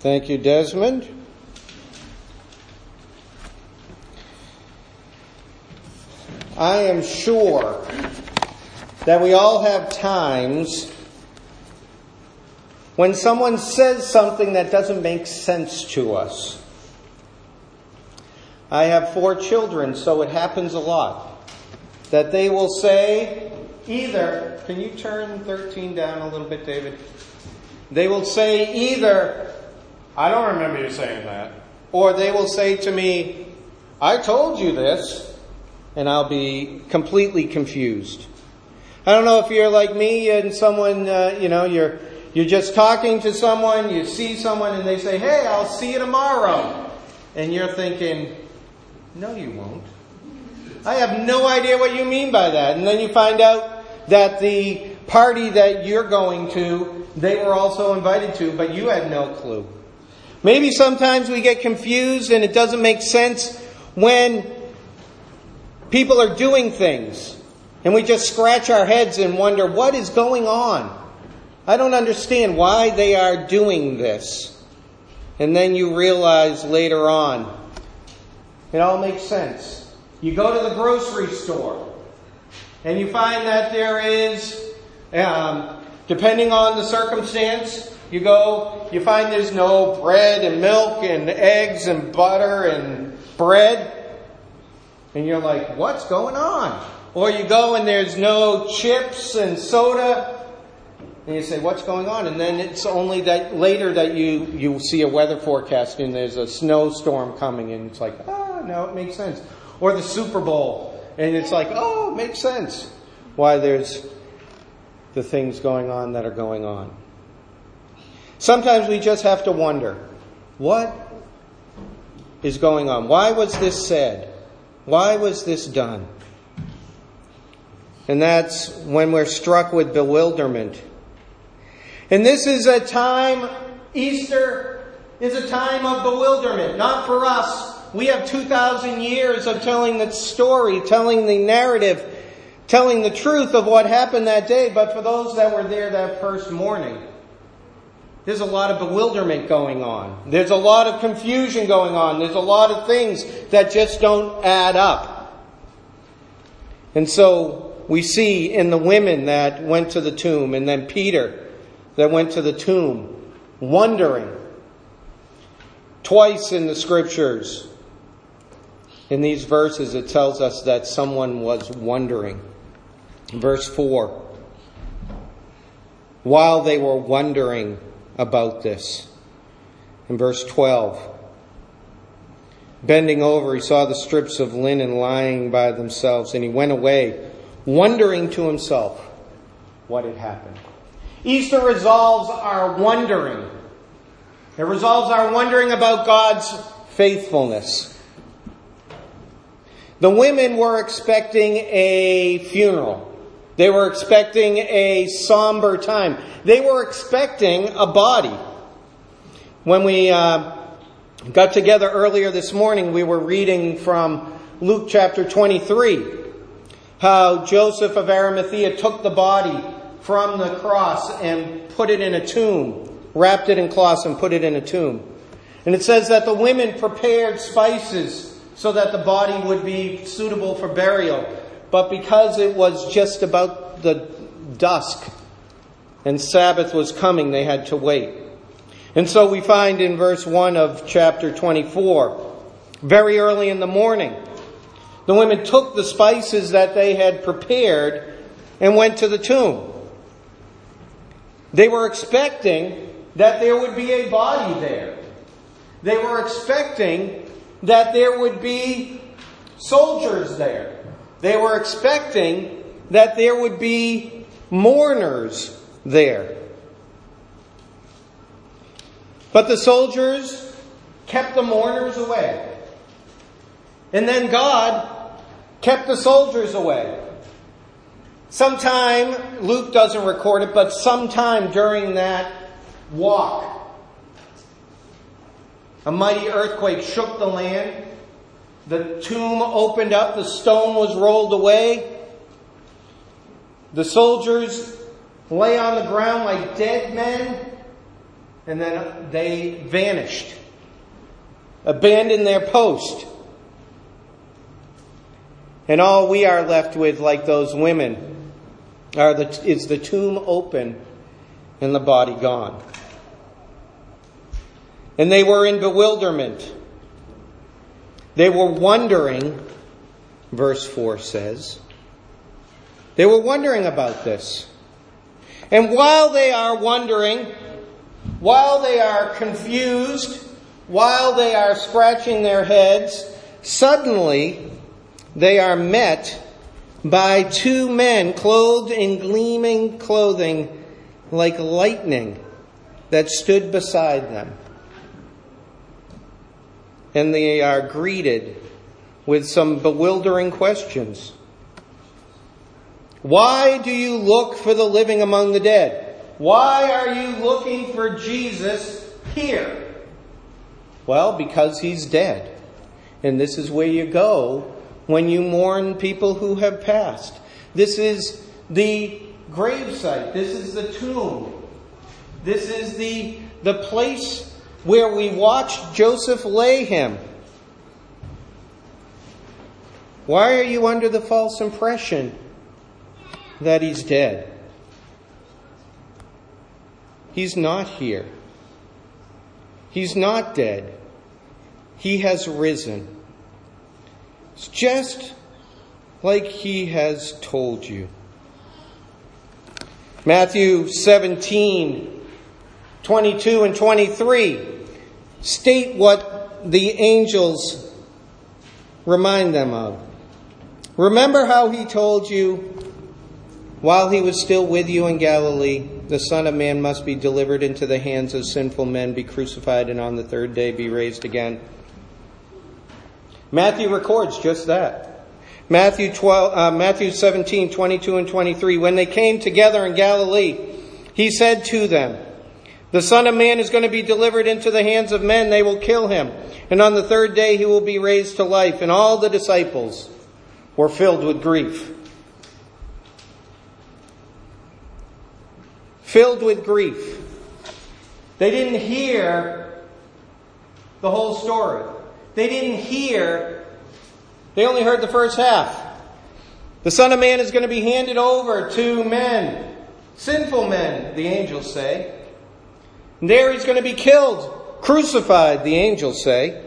Thank you, Desmond. I am sure that we all have times when someone says something that doesn't make sense to us. I have 4 children, so it happens a lot. That they will say either, can you turn 13 down a little bit, David? They will say either, I don't remember you saying that. Or they will say to me, I told you this. And I'll be completely confused. I don't know if you're like me and someone, you're just talking to someone, you see someone and they say, hey, I'll see you tomorrow. And you're thinking, no, you won't. I have no idea what you mean by that. And then you find out that the party that you're going to, they were also invited to, but you had no clue. Maybe sometimes we get confused and it doesn't make sense when people are doing things and we just scratch our heads and wonder, what is going on? I don't understand why they are doing this. And then you realize later on, it all makes sense. You go to the grocery store and you find that there is, depending on the circumstance, you find there's no bread and milk and eggs and butter and bread. And you're like, what's going on? Or you go and there's no chips and soda. And you say, what's going on? And then it's only that later that you see a weather forecast and there's a snowstorm coming. And it's like, no, it makes sense. Or the Super Bowl. And it's like, it makes sense why there's the things going on that are going on. Sometimes we just have to wonder, what is going on? Why was this said? Why was this done? And that's when we're struck with bewilderment. And this is a time, Easter is a time of bewilderment. Not for us. We have 2,000 years of telling the story, telling the narrative, telling the truth of what happened that day. But for those that were there that first morning, there's a lot of bewilderment going on. There's a lot of confusion going on. There's a lot of things that just don't add up. And so we see in the women that went to the tomb, and then Peter that went to the tomb, wondering. Twice in the scriptures, in these verses, it tells us that someone was wondering. Verse 4. While they were wondering about this. In verse 12, bending over, he saw the strips of linen lying by themselves, and he went away, wondering to himself what had happened. Easter resolves our wondering. It resolves our wondering about God's faithfulness. The women were expecting a funeral. They were expecting a somber time. They were expecting a body. When we got together earlier this morning, we were reading from Luke chapter 23, how Joseph of Arimathea took the body from the cross and put it in a tomb, wrapped it in cloths and put it in a tomb. And it says that the women prepared spices so that the body would be suitable for burial. But because it was just about the dusk and Sabbath was coming, they had to wait. And so we find in verse 1 of chapter 24, very early in the morning, the women took the spices that they had prepared and went to the tomb. They were expecting that there would be a body there. They were expecting that there would be soldiers there. They were expecting that there would be mourners there. But the soldiers kept the mourners away. And then God kept the soldiers away. Sometime, Luke doesn't record it, but sometime during that walk, a mighty earthquake shook the land. The tomb opened up. The stone was rolled away. The soldiers lay on the ground like dead men. And then they vanished, abandoned their post. And all we are left with, like those women, is the tomb open and the body gone. And they were in bewilderment. They were wondering, verse 4 says. They were wondering about this. And while they are wondering, while they are confused, while they are scratching their heads, suddenly they are met by two men clothed in gleaming clothing like lightning that stood beside them. And they are greeted with some bewildering questions. Why do you look for the living among the dead? Why are you looking for Jesus here? Well, because he's dead. And this is where you go when you mourn people who have passed. This is the gravesite. This is the tomb. This is the place where we watched Joseph lay him. Why are you under the false impression that he's dead? He's not here. He's not dead. He has risen. It's just like he has told you. Matthew 17, 22 and 23 state what the angels remind them of. Remember how he told you while he was still with you in Galilee, the Son of Man must be delivered into the hands of sinful men, be crucified, and on the third day be raised again. Matthew records just that. Matthew 17, 22 and 23. When they came together in Galilee, he said to them, the Son of Man is going to be delivered into the hands of men. They will kill him. And on the third day he will be raised to life. And all the disciples were filled with grief. Filled with grief. They didn't hear the whole story. They didn't hear. They only heard the first half. The Son of Man is going to be handed over to men. Sinful men, the angels say. And there he's going to be killed. Crucified, the angels say.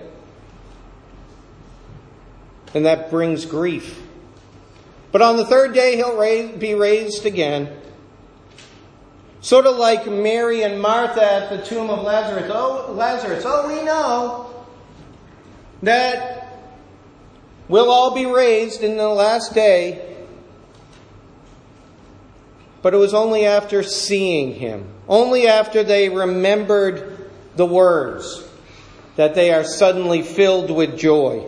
And that brings grief. But on the third day he'll be raised again. Sort of like Mary and Martha at the tomb of Lazarus. Oh, we know that we'll all be raised in the last day. But it was only after seeing him, only after they remembered the words, that they are suddenly filled with joy.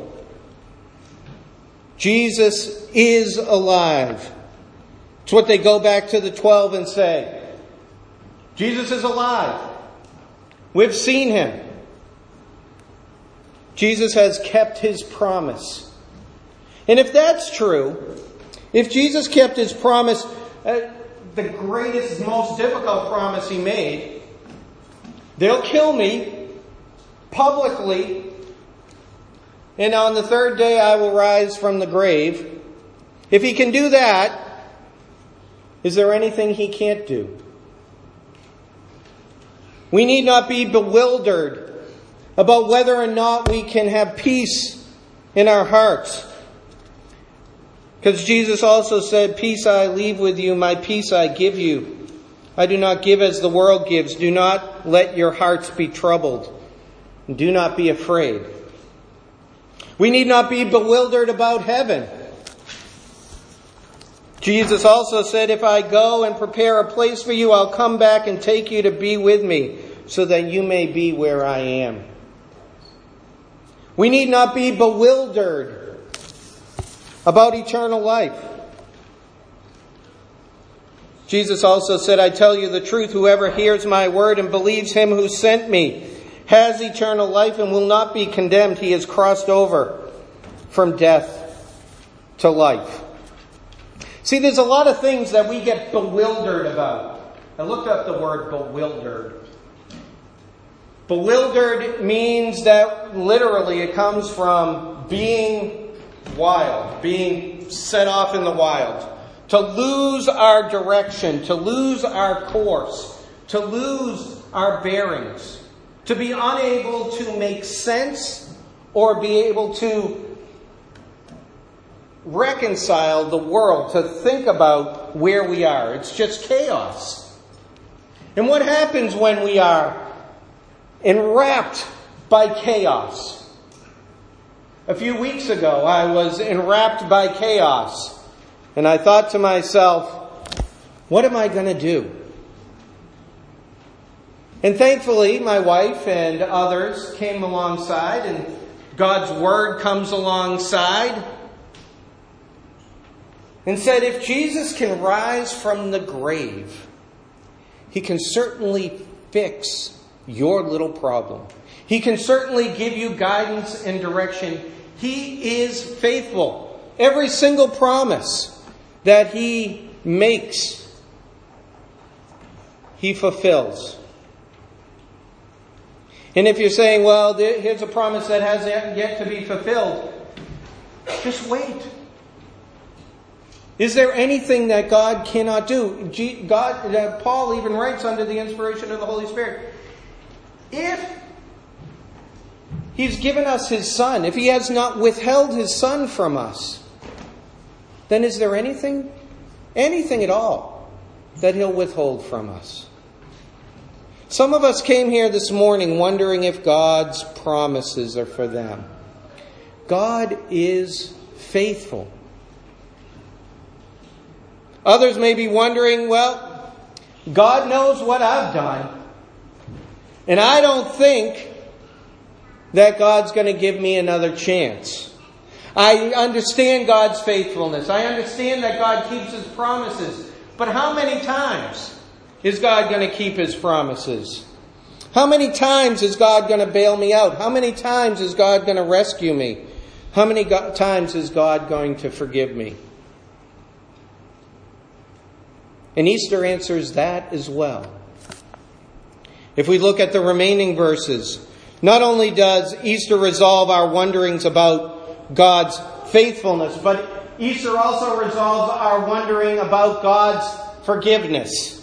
Jesus is alive. It's what they go back to the 12 and say. Jesus is alive. We've seen him. Jesus has kept his promise. And if that's true, if Jesus kept his promise, the greatest, most difficult promise he made, they'll kill me publicly, and on the third day I will rise from the grave. If he can do that, is there anything he can't do? We need not be bewildered about whether or not we can have peace in our hearts. Because Jesus also said, peace I leave with you, my peace I give you. I do not give as the world gives. Do not let your hearts be troubled. And do not be afraid. We need not be bewildered about heaven. Jesus also said, if I go and prepare a place for you, I'll come back and take you to be with me, so that you may be where I am. We need not be bewildered about eternal life. Jesus also said, I tell you the truth, whoever hears my word and believes him who sent me has eternal life and will not be condemned. He has crossed over from death to life. See, there's a lot of things that we get bewildered about. I looked up the word bewildered. Bewildered means that literally it comes from being wild, being set off in the wild. To lose our direction, to lose our course, to lose our bearings. To be unable to make sense or be able to reconcile the world, to think about where we are. It's just chaos. And what happens when we are enwrapped by chaos? A few weeks ago, I was enwrapped by chaos. And I thought to myself, what am I going to do? And thankfully, my wife and others came alongside, and God's Word comes alongside and said, if Jesus can rise from the grave, He can certainly fix your little problem. He can certainly give you guidance and direction. He is faithful. Every single promise that He makes, He fulfills. And if you're saying, well, here's a promise that has yet to be fulfilled, just wait. Is there anything that God cannot do? Paul even writes under the inspiration of the Holy Spirit, if He's given us His Son, if He has not withheld His Son from us, then is there anything at all, that He'll withhold from us? Some of us came here this morning wondering if God's promises are for them. God is faithful. Others may be wondering, well, God knows what I've done, and I don't think that God's going to give me another chance. I understand God's faithfulness. I understand that God keeps His promises. But how many times is God going to keep His promises? How many times is God going to bail me out? How many times is God going to rescue me? How many times is God going to forgive me? And Easter answers that as well. If we look at the remaining verses, not only does Easter resolve our wonderings about God's faithfulness, but Easter also resolves our wondering about God's forgiveness.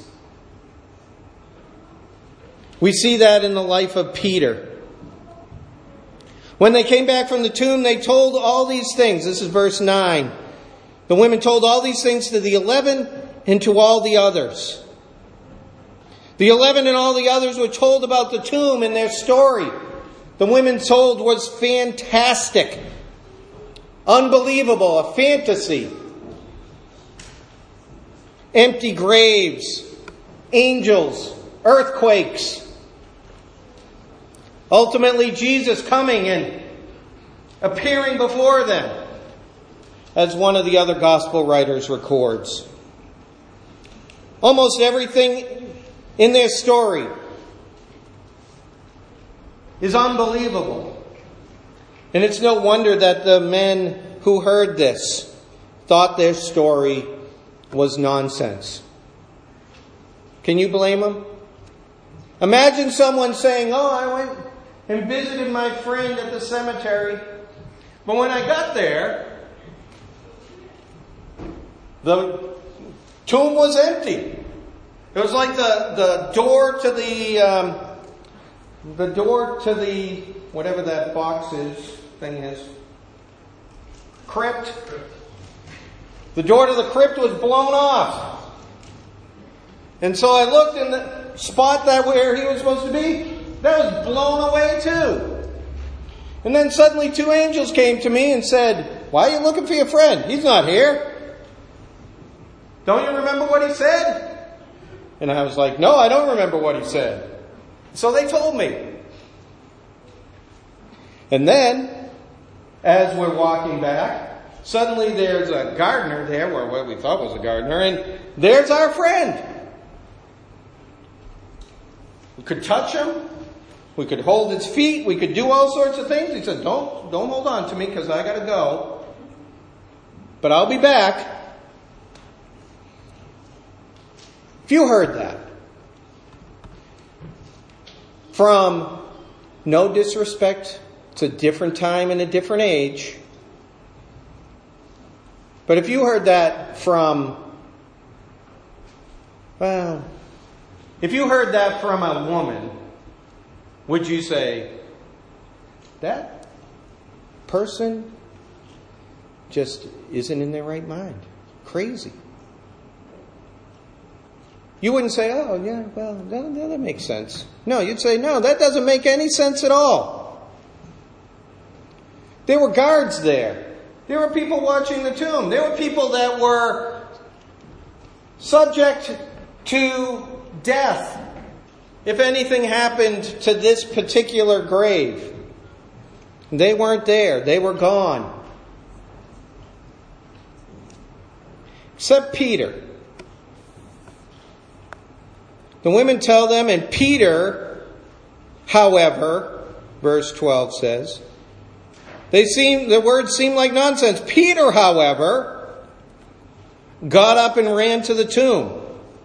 We see that in the life of Peter. When they came back from the tomb, they told all these things. This is verse 9. The women told all these things to the 11 and to all the others. The 11 and all the others were told about the tomb and their story. The women told was fantastic, unbelievable, a fantasy. Empty graves, angels, earthquakes. Ultimately, Jesus coming and appearing before them, as one of the other gospel writers records. Almost everything in their story is unbelievable. And it's no wonder that the men who heard this thought their story was nonsense. Can you blame them? Imagine someone saying, I went and visited my friend at the cemetery, but when I got there, the tomb was empty. It was like the door to the whatever that thing is, crypt. The door to the crypt was blown off. And so I looked in the spot where he was supposed to be. That was blown away too. And then suddenly 2 angels came to me and said, why are you looking for your friend? He's not here. Don't you remember what he said? And I was like, no, I don't remember what he said. So they told me. And then, as we're walking back, suddenly there's a gardener there, or what we thought was a gardener, and there's our friend. We could touch him. We could hold his feet. We could do all sorts of things. He said, don't hold on to me because I got to go. But I'll be back. If you heard that from No disrespect. It's a different time and a different age. But if you heard that from, if you heard that from a woman, would you say, that person just isn't in their right mind? Crazy. You wouldn't say, oh, yeah, well, that makes sense. No, you'd say, no, that doesn't make any sense at all. There were guards there. There were people watching the tomb. There were people that were subject to death if anything happened to this particular grave. They weren't there. They were gone. Except Peter. The women tell them, and Peter, however, verse 12 says, the words seem like nonsense. Peter, however, got up and ran to the tomb.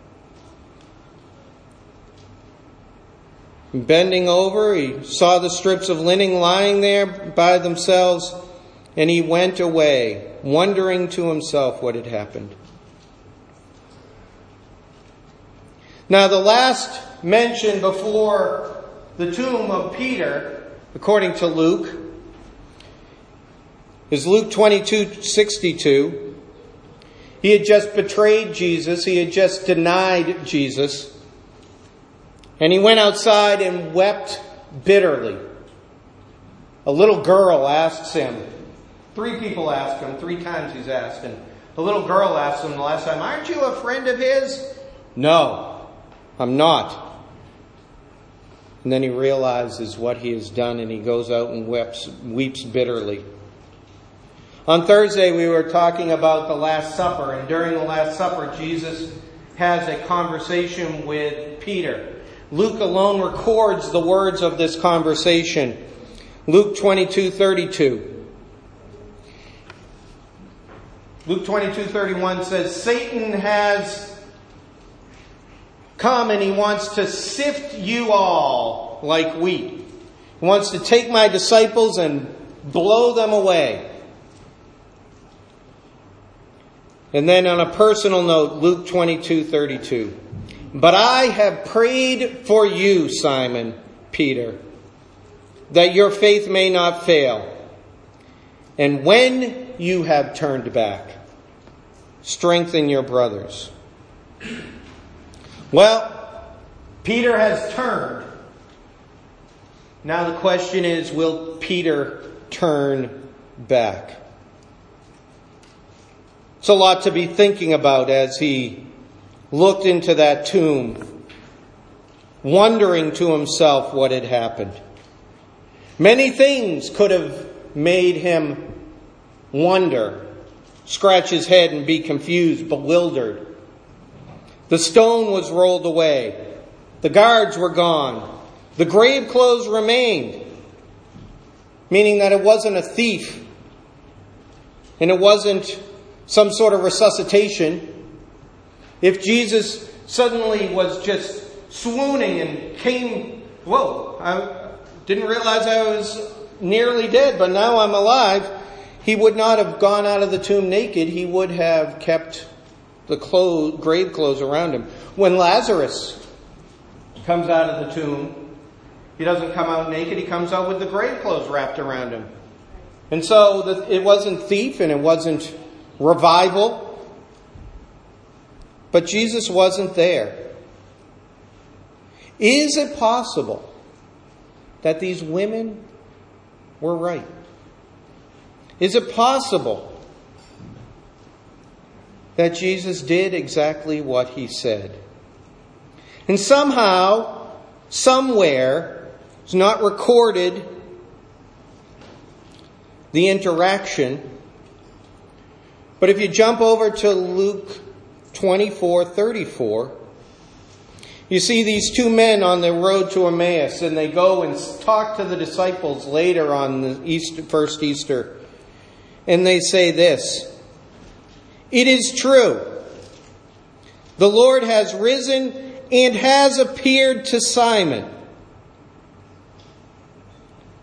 Bending over, he saw the strips of linen lying there by themselves, and he went away, wondering to himself what had happened. Now, the last mention before the tomb of Peter, according to Luke, is Luke 22:62. He had just betrayed Jesus. He had just denied Jesus. And he went outside and wept bitterly. A little girl asks him. 3 people asked him. 3 times he's asked. And a little girl asked him the last time, aren't you a friend of his? No, I'm not. And then he realizes what he has done, and he goes out and weeps bitterly. On Thursday, we were talking about the Last Supper, and during the Last Supper, Jesus has a conversation with Peter. Luke alone records the words of this conversation. Luke 22:32. Luke 22:31 says, Satan has come and he wants to sift you all like wheat. He wants to take my disciples and blow them away. And then on a personal note, Luke 22:32. But I have prayed for you, Simon Peter, that your faith may not fail. And when you have turned back, strengthen your brothers. Well, Peter has turned. Now the question is, will Peter turn back? It's a lot to be thinking about as he looked into that tomb, wondering to himself what had happened. Many things could have made him wonder, scratch his head and be confused, bewildered. The stone was rolled away. The guards were gone. The grave clothes remained, meaning that it wasn't a thief and it wasn't some sort of resuscitation. If Jesus suddenly was just swooning and came, whoa, I didn't realize I was nearly dead, but now I'm alive, he would not have gone out of the tomb naked. He would have kept the grave clothes around him. When Lazarus comes out of the tomb, he doesn't come out naked. He comes out with the grave clothes wrapped around him. And so it wasn't thief and it wasn't revival. But Jesus wasn't there. Is it possible that these women were right? Is it possible that Jesus did exactly what he said? And somehow, somewhere, it's not recorded the interaction. But if you jump over to Luke 24:34, you see these 2 men on the road to Emmaus, and they go and talk to the disciples later on the first Easter. And they say this, "It is true, the Lord has risen and has appeared to Simon."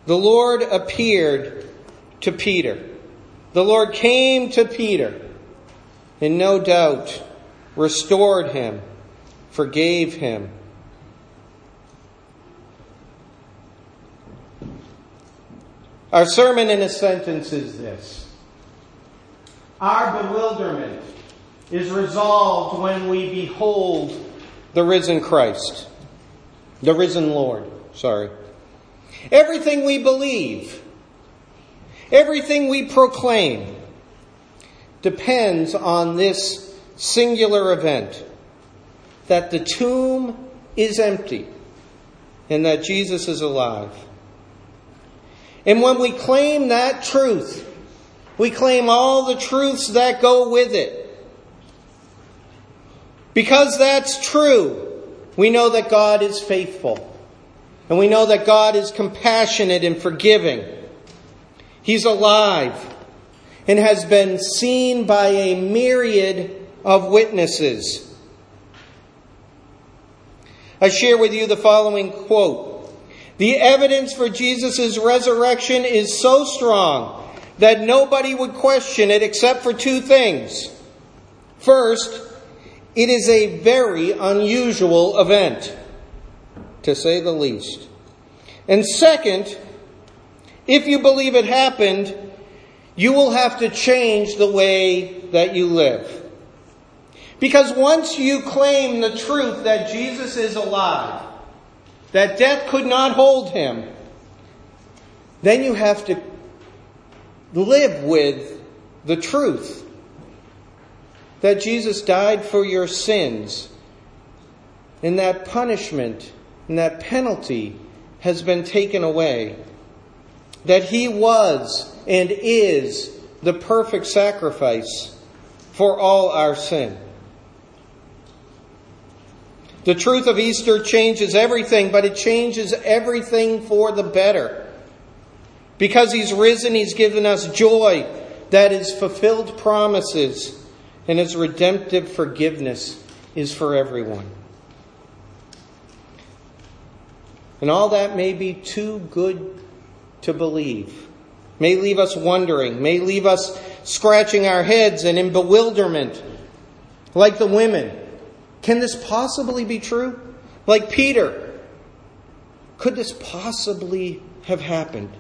the Lord appeared to Peter. The Lord came to Peter and no doubt restored him, forgave him. Our sermon in a sentence is this. Our bewilderment is resolved when we behold the risen Christ. The risen Lord, Everything we believe, everything we proclaim, depends on this singular event, that the tomb is empty and that Jesus is alive. And when we claim that truth, we claim all the truths that go with it. Because that's true, we know that God is faithful. And we know that God is compassionate and forgiving. He's alive and has been seen by a myriad of witnesses. I share with you the following quote. The evidence for Jesus' resurrection is so strong that nobody would question it except for two things. First, it is a very unusual event, to say the least. And second, if you believe it happened, you will have to change the way that you live. Because once you claim the truth that Jesus is alive, that death could not hold him, then you have to live with the truth that Jesus died for your sins, and that punishment and that penalty has been taken away, that he was and is the perfect sacrifice for all our sin. The truth of Easter changes everything, but it changes everything for the better. Because he's risen, he's given us joy that is fulfilled promises, and his redemptive forgiveness is for everyone. And all that may be too good to believe, may leave us wondering, may leave us scratching our heads and in bewilderment, like the women. Can this possibly be true? Like Peter, could this possibly have happened?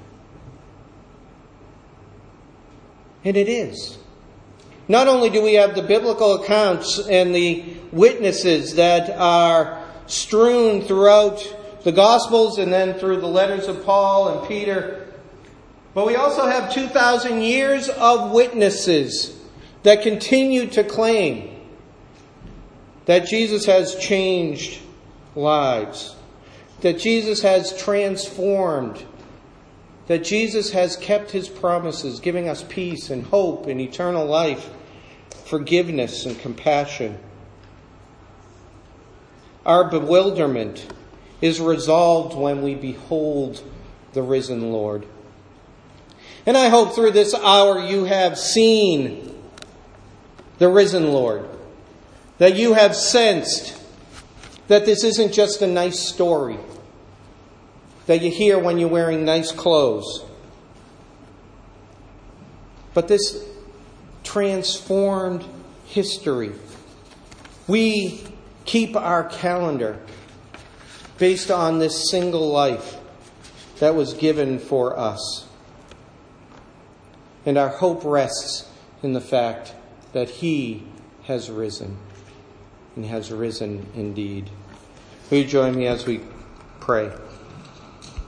And it is. Not only do we have the biblical accounts and the witnesses that are strewn throughout the Gospels and then through the letters of Paul and Peter, but we also have 2,000 years of witnesses that continue to claim that Jesus has changed lives, that Jesus has transformed, that Jesus has kept his promises, giving us peace and hope and eternal life, forgiveness and compassion. Our bewilderment is resolved when we behold the risen Lord. And I hope through this hour you have seen the risen Lord, that you have sensed that this isn't just a nice story that you hear when you're wearing nice clothes, but this transformed history. We keep our calendar based on this single life that was given for us. And our hope rests in the fact that he has risen, and has risen indeed. Will you join me as we pray?